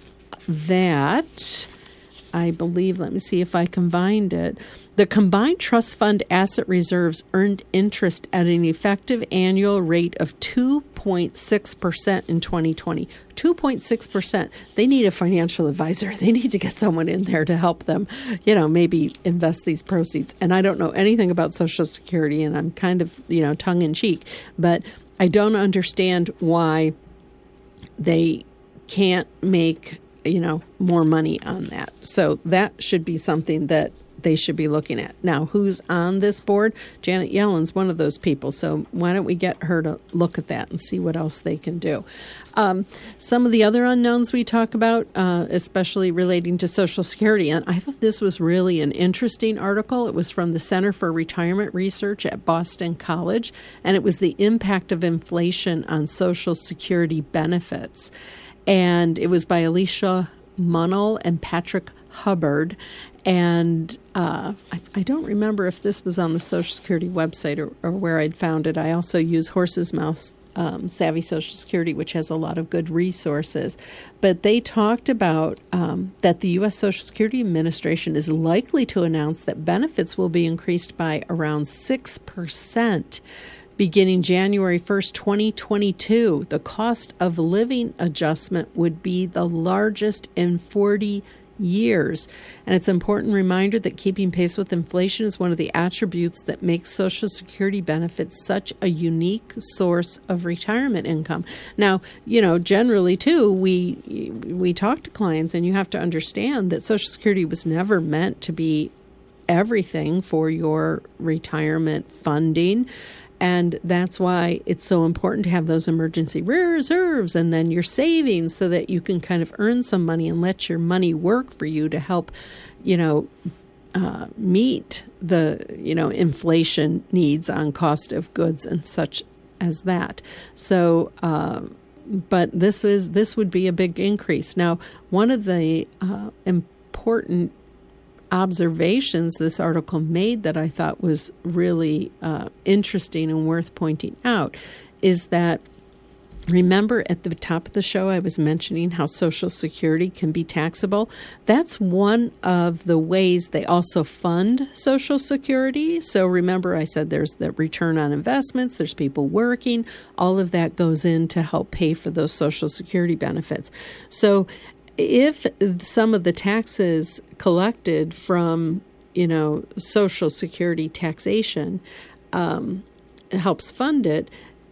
that, I believe, let me see if I can find it, the combined trust fund asset reserves earned interest at an effective annual rate of two point six percent in twenty twenty. two point six percent. They need a financial advisor. They need to get someone in there to help them, you know, maybe invest these proceeds. And I don't know anything about Social Security, and I'm kind of, you know, tongue in cheek, but I don't understand why they can't make, you know, more money on that. So that should be something that they should be looking at. Now, who's on this board? Janet Yellen's one of those people. So why don't we get her to look at that and see what else they can do? Um, some of the other unknowns we talk about, uh, especially relating to Social Security, and I thought this was really an interesting article. It was from the Center for Retirement Research at Boston College, and it was the impact of inflation on Social Security benefits. And it was by Alicia Munnell and Patrick Hubbard. And uh, I, I don't remember if this was on the Social Security website or, or where I'd found it. I also use Horse's Mouth um, Savvy Social Security, which has a lot of good resources. But they talked about um, that the U S Social Security Administration is likely to announce that benefits will be increased by around six percent beginning January first, twenty twenty-two. The cost of living adjustment would be the largest in forty years. And it's an important reminder that keeping pace with inflation is one of the attributes that makes Social Security benefits such a unique source of retirement income. Now, you know, generally, too, we we talk to clients, and you have to understand that Social Security was never meant to be everything for your retirement funding. And that's why it's so important to have those emergency reserves and then your savings so that you can kind of earn some money and let your money work for you to help, you know, uh, meet the, you know, inflation needs on cost of goods and such as that. So, uh, but this is this would be a big increase. Now, one of the uh, important observations this article made that I thought was really uh, interesting and worth pointing out is that, remember at the top of the show I was mentioning how Social Security can be taxable? That's one of the ways they also fund Social Security. So remember I said there's the return on investments, there's people working, all of that goes in to help pay for those Social Security benefits. So if some of the taxes collected from, you know, Social Security taxation um, helps fund it,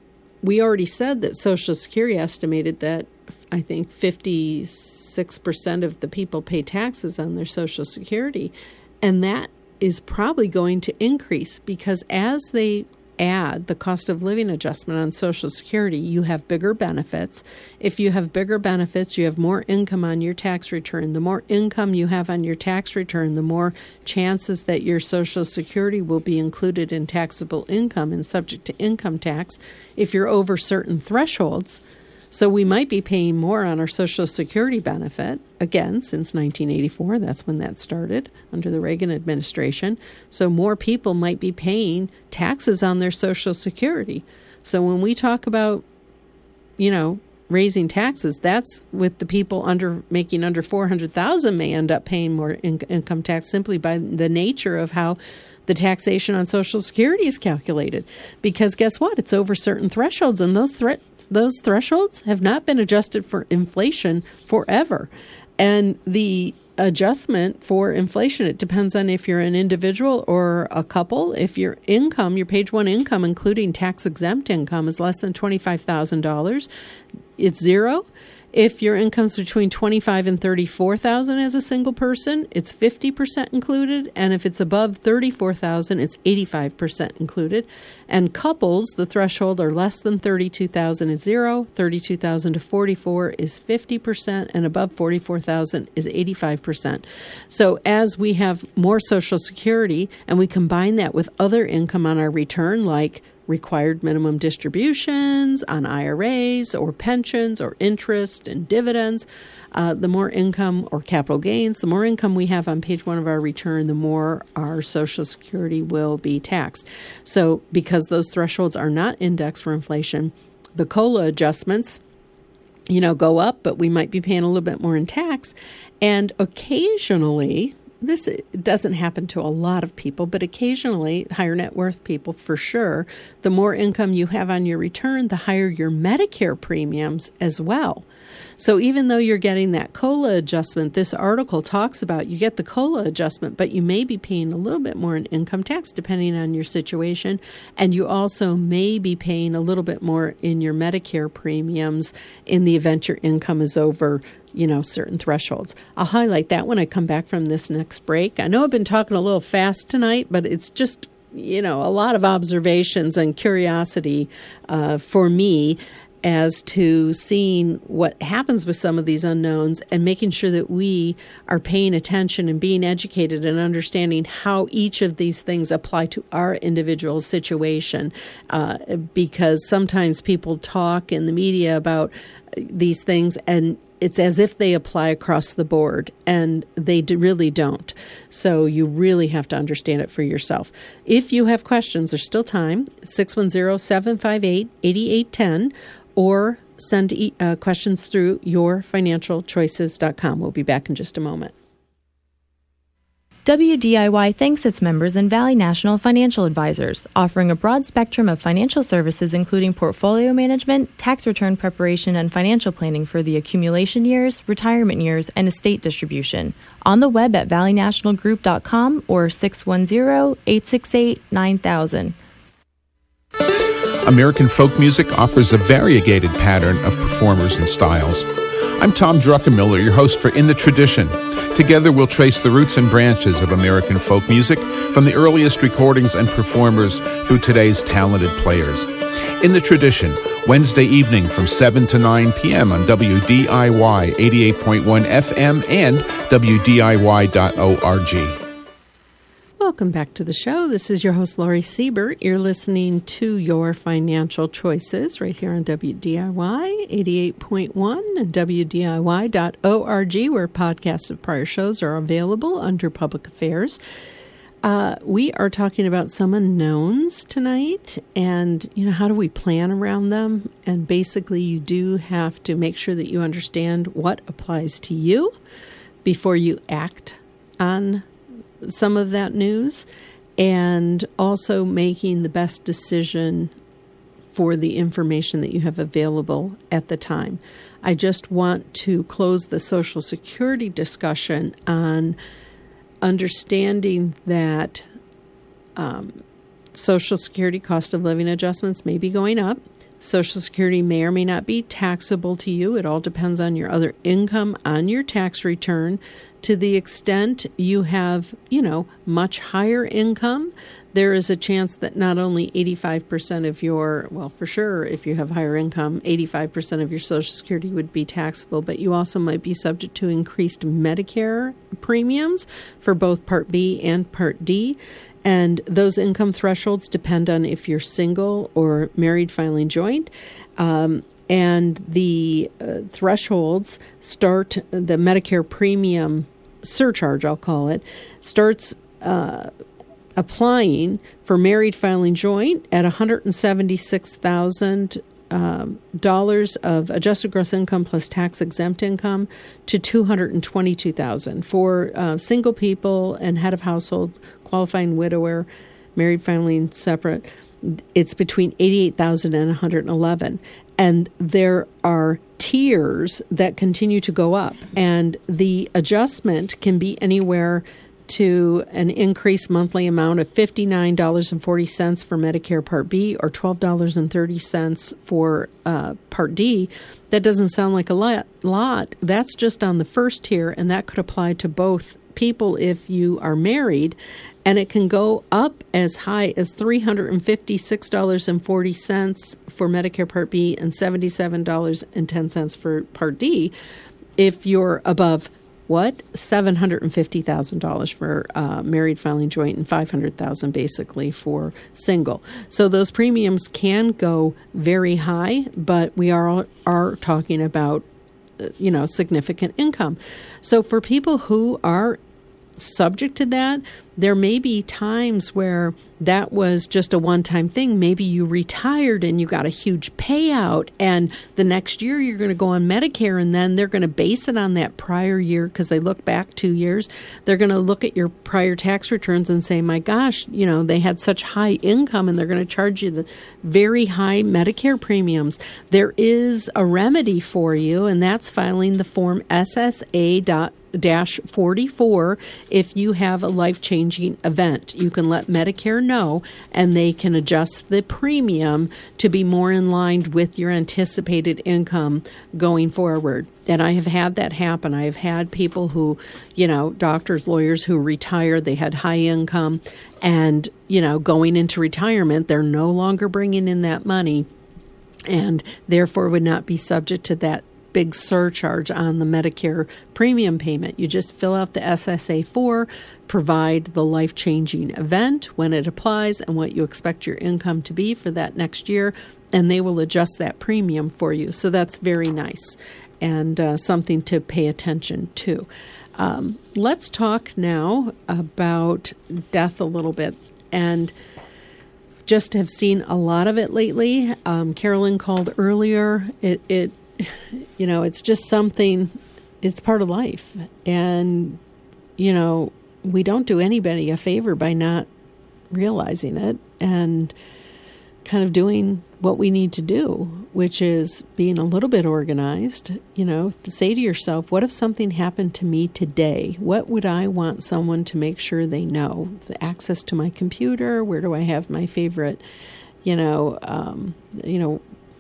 we already said that Social Security estimated that I think fifty-six percent of the people pay taxes on their Social Security, and that is probably going to increase because as they add the cost of living adjustment on Social Security, you have bigger benefits. If you have bigger benefits, you have more income on your tax return. The more income you have on your tax return, the more chances that your Social Security will be included in taxable income and subject to income tax if you're over certain thresholds. So we might be paying more on our Social Security benefit, again, since nineteen eighty-four. That's when that started under the Reagan administration. So more people might be paying taxes on their Social Security. So when we talk about, you know, raising taxes, that's with the people under making under four hundred thousand dollars may end up paying more in- income tax simply by the nature of how the taxation on Social Security is calculated. Because guess what? It's over certain thresholds, and those thre- those thresholds have not been adjusted for inflation forever. And the adjustment for inflation, it depends on if you're an individual or a couple. If your income, your page one income, including tax-exempt income, is less than twenty-five thousand dollars, it's zero. If your income's between twenty-five thousand dollars and thirty-four thousand dollars as a single person, it's fifty percent included. And if it's above thirty-four thousand dollars, it's eighty-five percent included. And couples, the threshold are less than thirty-two thousand dollars is zero, thirty-two thousand dollars to forty-four thousand dollars is fifty percent, and above forty-four thousand dollars is eighty-five percent. So as we have more Social Security and we combine that with other income on our return, like required minimum distributions on I R As or pensions or interest and dividends, uh, the more income or capital gains, the more income we have on page one of our return, the more our Social Security will be taxed. So because those thresholds are not indexed for inflation, the COLA adjustments, you know, go up, but we might be paying a little bit more in tax. And occasionally, this doesn't happen to a lot of people, but occasionally, higher net worth people for sure, the more income you have on your return, the higher your Medicare premiums as well. So even though you're getting that COLA adjustment, this article talks about you get the COLA adjustment, but you may be paying a little bit more in income tax depending on your situation. And you also may be paying a little bit more in your Medicare premiums in the event your income is over, you know, certain thresholds. I'll highlight that when I come back from this next break. I know I've been talking a little fast tonight, but it's just, you know, a lot of observations and curiosity uh, for me as to seeing what happens with some of these unknowns and making sure that we are paying attention and being educated and understanding how each of these things apply to our individual situation. Uh, because sometimes people talk in the media about these things and it's as if they apply across the board, and they do really don't. So you really have to understand it for yourself. If you have questions, there's still time, six one zero, seven five eight, eight eight one zero, or send e- uh, questions through your financial choices dot com. We'll be back in just a moment. W D I Y thanks its members and Valley National Financial Advisors, offering a broad spectrum of financial services including portfolio management, tax return preparation, and financial planning for the accumulation years, retirement years, and estate distribution. On the web at valley national group dot com or six one zero, eight six eight, nine thousand. American folk music offers a variegated pattern of performers and styles. I'm Tom Druckenmiller, your host for In the Tradition. Together we'll trace the roots and branches of American folk music from the earliest recordings and performers through today's talented players. In the Tradition, Wednesday evening from seven to nine p.m. on W D I Y eighty-eight point one F M and W D I Y dot org. Welcome back to the show. This is your host, Laurie Siebert. You're listening to Your Financial Choices right here on W D I Y eighty-eight point one and W D I Y dot org, where podcasts of prior shows are available under Public Affairs. Uh, we are talking about some unknowns tonight, and, you know, how do we plan around them? And basically, you do have to make sure that you understand what applies to you before you act on some of that news, and also making the best decision for the information that you have available at the time. I just want to close the Social Security discussion on understanding that um, Social Security cost of living adjustments may be going up. Social Security may or may not be taxable to you. It all depends on your other income on your tax return. To the extent you have, you know, much higher income there is a chance that not only eighty-five percent of your, well, for sure, if you have higher income, eighty-five percent of your Social Security would be taxable, but you also might be subject to increased Medicare premiums for both Part B and Part D. And those income thresholds depend on if you're single or married filing joint. Um, and the uh, thresholds start, the Medicare premium surcharge, I'll call it, starts uh, applying for married filing joint at one hundred seventy-six thousand um, dollars of adjusted gross income plus tax exempt income to two hundred twenty-two thousand dollars. For uh, single people and head of household, qualifying widower, married filing separate, it's between eighty-eight thousand dollars and one hundred eleven thousand dollars. And there are tiers that continue to go up, and the adjustment can be anywhere to an increased monthly amount of fifty-nine dollars and forty cents for Medicare Part B or twelve dollars and thirty cents for uh, Part D. That doesn't sound like a lot, lot. That's just on the first tier, and that could apply to both people if you are married. And it can go up as high as three hundred fifty-six dollars and forty cents for Medicare Part B and seventy-seven dollars and ten cents for Part D if you're above, what, seven hundred fifty thousand dollars for uh, married filing joint and five hundred thousand dollars basically for single. So those premiums can go very high, but we are are talking about, you know, significant income. So for people who are subject to that, there may be times where that was just a one-time thing. Maybe you retired and you got a huge payout, and the next year you're going to go on Medicare, and then they're going to base it on that prior year because they look back two years. They're going to look at your prior tax returns and say, my gosh, you know, they had such high income, and they're going to charge you the very high Medicare premiums. There is a remedy for you, and that's filing the form S S A dash forty-four if you have a life-changing event. You can let Medicare know, and they can adjust the premium to be more in line with your anticipated income going forward. And I have had that happen. I have had people who, you know, doctors, lawyers who retired, they had high income, and, you know, going into retirement, they're no longer bringing in that money, and therefore would not be subject to that big surcharge on the Medicare premium payment. You just fill out the S S A four, provide the life-changing event when it applies and what you expect your income to be for that next year, and they will adjust that premium for you. So that's very nice and uh, something to pay attention to. Um, let's talk now about death a little bit, and just have seen a lot of it lately. Um, Carolyn called earlier. It, it You know, it's just something, it's part of life. And, you know, we don't do anybody a favor by not realizing it and kind of doing what we need to do, which is being a little bit organized. You know, say to yourself, what if something happened to me today? What would I want someone to make sure they know? The access to my computer, where do I have my favorite, you know, um, you know,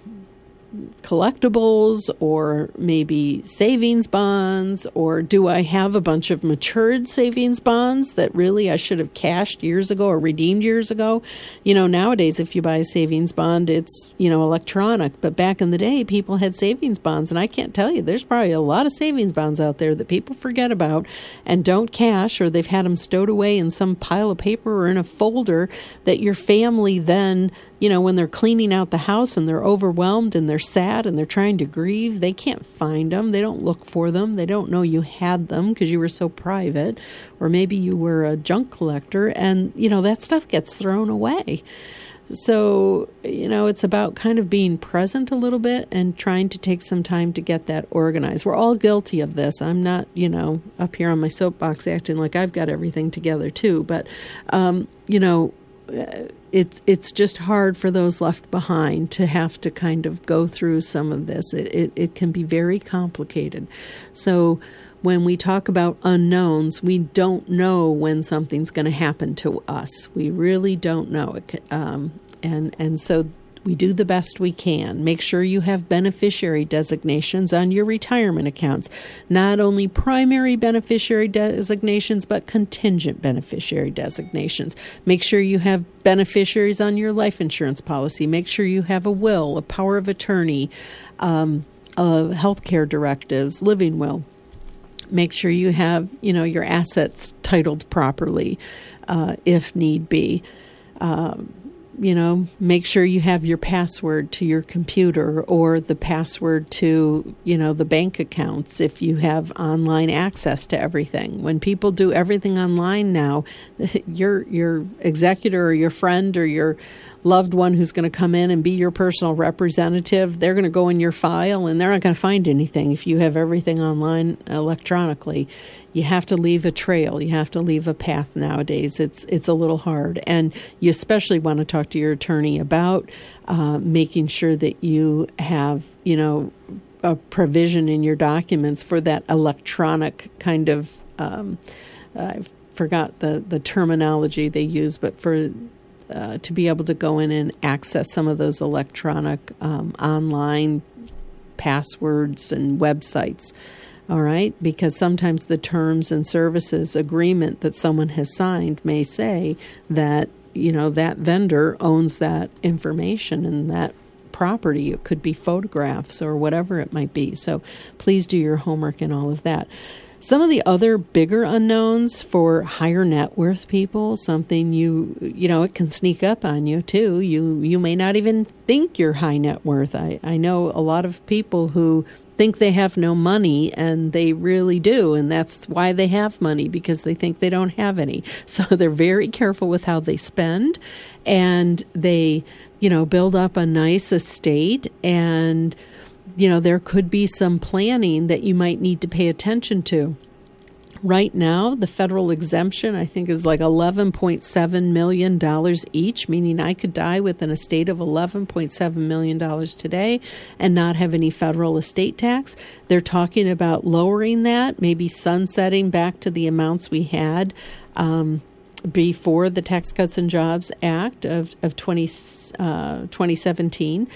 collectibles, or maybe savings bonds, or do I have a bunch of matured savings bonds that really I should have cashed years ago or redeemed years ago? You know, nowadays, if you buy a savings bond, it's, you know, electronic, but back in the day, people had savings bonds, and I can't tell you, there's probably a lot of savings bonds out there that people forget about and don't cash, or they've had them stowed away in some pile of paper or in a folder that your family then, you know, when they're cleaning out the house and they're overwhelmed and they're sad and they're trying to grieve, they can't find them. They don't look for them. They don't know you had them because you were so private, or maybe you were a junk collector, and, you know, that stuff gets thrown away. So, you know, it's about kind of being present a little bit and trying to take some time to get that organized. We're all guilty of this. I'm not, you know, up here on my soapbox acting like I've got everything together too, but, um, you know, It's it's just hard for those left behind to have to kind of go through some of this. It, it it can be very complicated. So when we talk about unknowns, we don't know when something's going to happen to us. We really don't know it. Um, and and so We do the best we can. Make sure you have beneficiary designations on your retirement accounts. Not only primary beneficiary designations, but contingent beneficiary designations. Make sure you have beneficiaries on your life insurance policy. Make sure you have a will, a power of attorney, um, uh, healthcare directives, living will. Make sure you have, you know, your assets titled properly, uh, if need be. Um, You know, make sure you have your password to your computer or the password to, you know, the bank accounts if you have online access to everything. When people do everything online now, your your executor or your friend or your loved one who's going to come in and be your personal representative, they're going to go in your file and they're not going to find anything if you have everything online electronically. You have to leave a trail. You have to leave a path nowadays. It's it's a little hard. And you especially want to talk to your attorney about uh, making sure that you have, you know, a provision in your documents for that electronic kind of, um, I forgot the, the terminology they use, but for uh, to be able to go in and access some of those electronic um, online passwords and websites. All right, because sometimes the terms and services agreement that someone has signed may say that, you know, that vendor owns that information and that property. It could be photographs or whatever it might be. So please do your homework and all of that. Some of the other bigger unknowns for higher net worth people, something you, you know, it can sneak up on you too. You you may not even think you're high net worth. I, I know a lot of people who think they have no money, and they really do, and that's why they have money, because they think they don't have any. So they're very careful with how they spend, and they, you know, build up a nice estate, and, you know, there could be some planning that you might need to pay attention to. Right now, the federal exemption, I think, is like eleven point seven million dollars each, meaning I could die with an estate of eleven point seven million dollars today and not have any federal estate tax. They're talking about lowering that, maybe sunsetting back to the amounts we had um, before the Tax Cuts and Jobs Act of, of twenty, uh, twenty seventeen.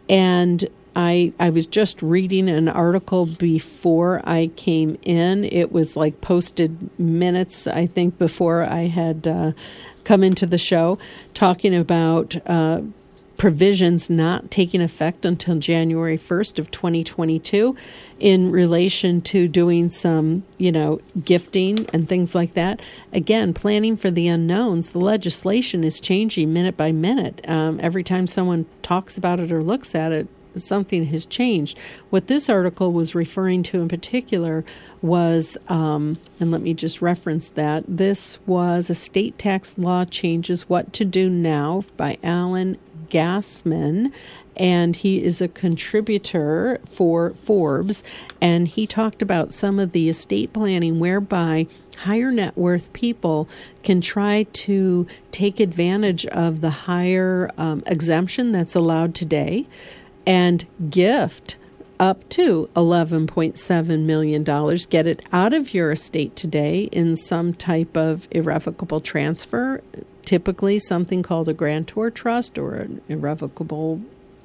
And I, I was just reading an article before I came in. It was like posted minutes, I think, before I had uh, come into the show, talking about uh, provisions not taking effect until January first of twenty twenty-two in relation to doing some, you know, gifting and things like that. Again, planning for the unknowns. The legislation is changing minute by minute. Um, every time someone talks about it or looks at it, something has changed. What this article was referring to in particular was, um, and let me just reference that, this was Estate Tax Law Changes What to Do Now by Alan Gassman, and he is a contributor for Forbes, and he talked about some of the estate planning whereby higher net worth people can try to take advantage of the higher um, exemption that's allowed today and gift up to eleven point seven million dollars. Get it out of your estate today in some type of irrevocable transfer, typically something called a grantor trust or an irrevocable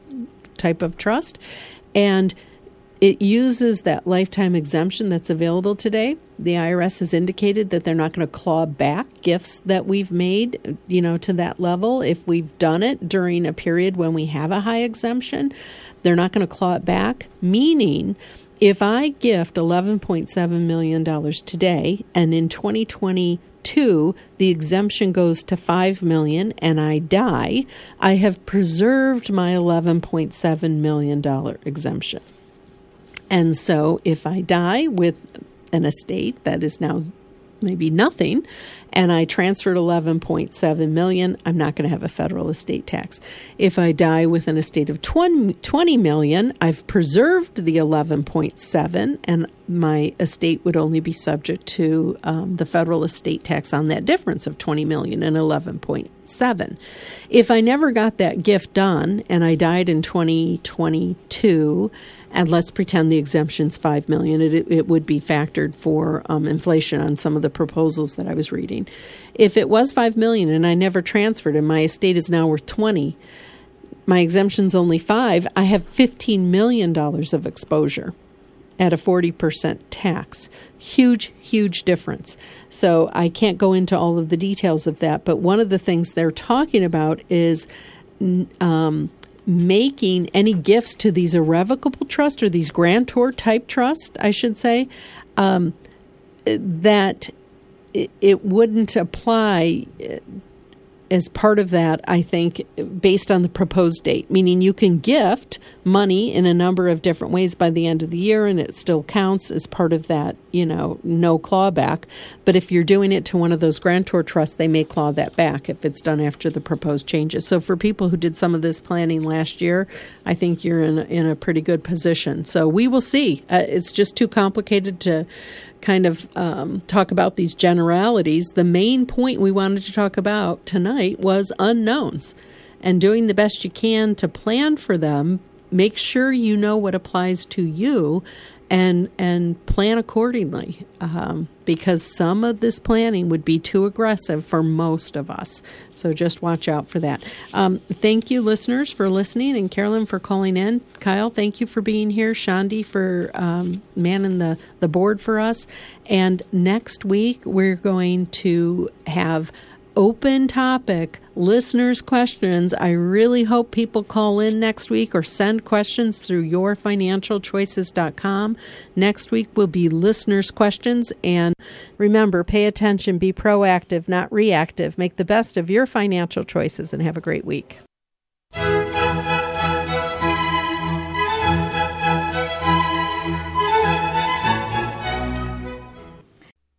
type of trust. And it uses that lifetime exemption that's available today. The I R S has indicated that they're not going to claw back gifts that we've made, you know, to that level. If we've done it during a period when we have a high exemption, they're not going to claw it back, meaning if I gift eleven point seven million dollars today and in twenty twenty-two the exemption goes to five million dollars and I die, I have preserved my eleven point seven million dollars exemption. And so if I die with an estate that is now maybe nothing, and I transferred eleven point seven million dollars, I'm not going to have a federal estate tax. If I die with an estate of twenty million dollars, I've preserved the eleven point seven, and my estate would only be subject to um, the federal estate tax on that difference of twenty million dollars and eleven point seven. If I never got that gift done and I died in twenty twenty-two, and let's pretend the exemption's five million dollars, it, it would be factored for um, inflation on some of the proposals that I was reading. If it was five million dollars and I never transferred and my estate is now worth twenty, my exemption's only five, I have fifteen million dollars of exposure at a forty percent tax. Huge, huge difference. So I can't go into all of the details of that, but one of the things they're talking about is um, making any gifts to these irrevocable trusts, or these grantor type trusts, I should say, um, that it, it wouldn't apply as part of that, I think, based on the proposed date, meaning you can gift money in a number of different ways by the end of the year, and it still counts as part of that, you know, no clawback. But if you're doing it to one of those grantor trusts, they may claw that back if it's done after the proposed changes. So for people who did some of this planning last year, I think you're in a, in a pretty good position. So we will see. Uh, it's just too complicated to kind of um, talk about these generalities. The main point we wanted to talk about tonight was unknowns and doing the best you can to plan for them. Make sure you know what applies to you and and plan accordingly, um, because some of this planning would be too aggressive for most of us. So just watch out for that. Um, thank you, listeners, for listening, and Carolyn for calling in. Kyle, thank you for being here. Shandi for um, manning the, the board for us. And next week, we're going to have open topic listeners' questions. I really hope people call in next week or send questions through your financial choices dot com. Next week will be listeners' questions. And remember, pay attention, be proactive, not reactive. Make the best of your financial choices, and have a great week.